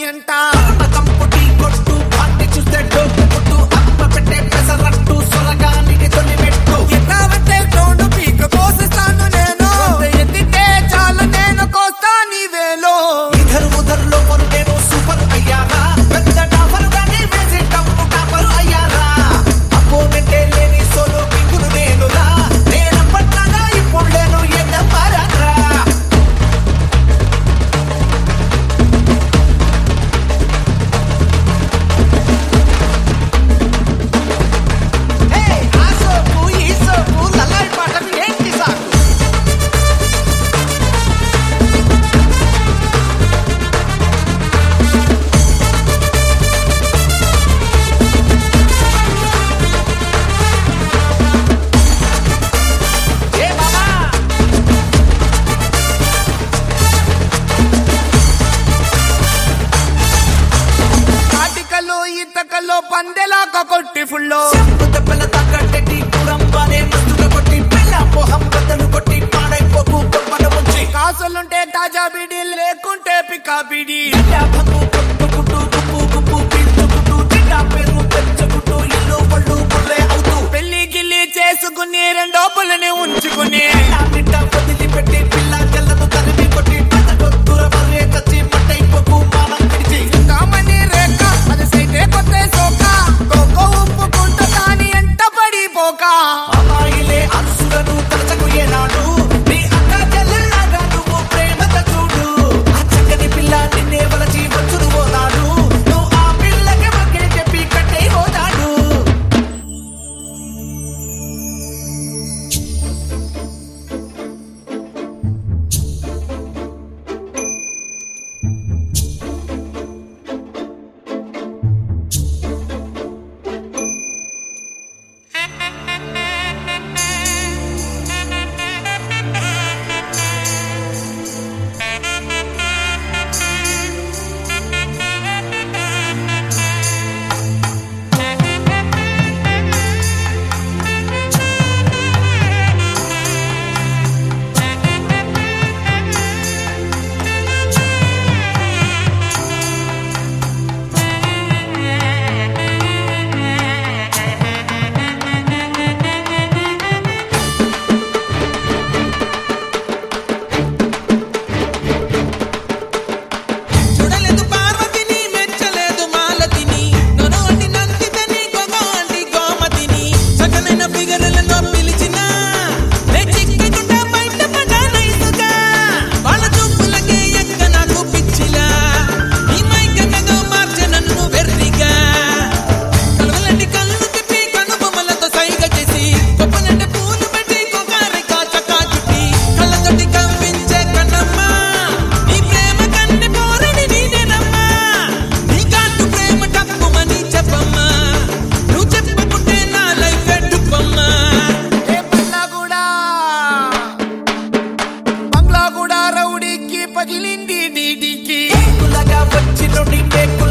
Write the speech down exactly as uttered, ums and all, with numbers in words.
అంట కంపుటి కొట్టు పార్టీ చూస్తే డోపు కొట్టు అప్ప పెట్టే పెసరట్టు సొరగానికి తొలి పెట్టు ఎన్నావంటే తోడు పీక కోసిస్తాను నేను ఎత్తితే చాలు నేను కోస్తా నీ వేలో ఇధర్ ఉధర్ లో నేను సూపర్ అయ్యారా పెద్ద టాపర్ గానీ వేసి టప్పు టాపర్ అయ్యారా అపోనెంటే లేని సోలో కింగులు నేనురా నేనప్పట్లాగా ఇప్పుడు నేను ఎన్నమారా ఈతకల్లో పందెలాక కొట్టి ఫుల్లో దెబ్బల తగ్గట్టి కురంబానే మస్తుగా కొట్టి పిల్ల మొహం బద్దలు కొట్టి పాడైపోకు కొమ్మన ముంచి కాసులుంటే తాజా బిడి లేకుంటే పికా బిడి భంగు కొట్టుకుంటూ గుప్పు గుప్పు పీల్చుకుంటూ తిట్టా పేరు పెంచుకుంటూ ఇల్లు పళ్ళు పుల్లే అవుతూ పెళ్లి గిల్లి చేసుకుని రెండో పుల్లని ఉంచుకుని బిడ్డ వదిలి పెట్టి పిల్ల గల్లను తరిమి కొట్టి పదకొద్దుర మర్రే కచ్చి మట్టైపోకు మానం పిడిచి కామని రేఖ అది సైతే కొత్త సోక కోకో ఉప్పుకుంట కాని ఎంట పడిపోక అమ్మాయిలే అరుసులను తలచకు ఏనాడు నీ అక్క చెల్లెళ్ళగా నువ్వు ప్రేమత చూడు ఆ చక్కని పిల్ల నిన్నే వలచి వచ్చును పోనాడు నువ్వు ఆ పిల్లకి మగ్గే చెప్పి కట్టే పోతాడు పగిలింది నీడికి వచ్చి నుండి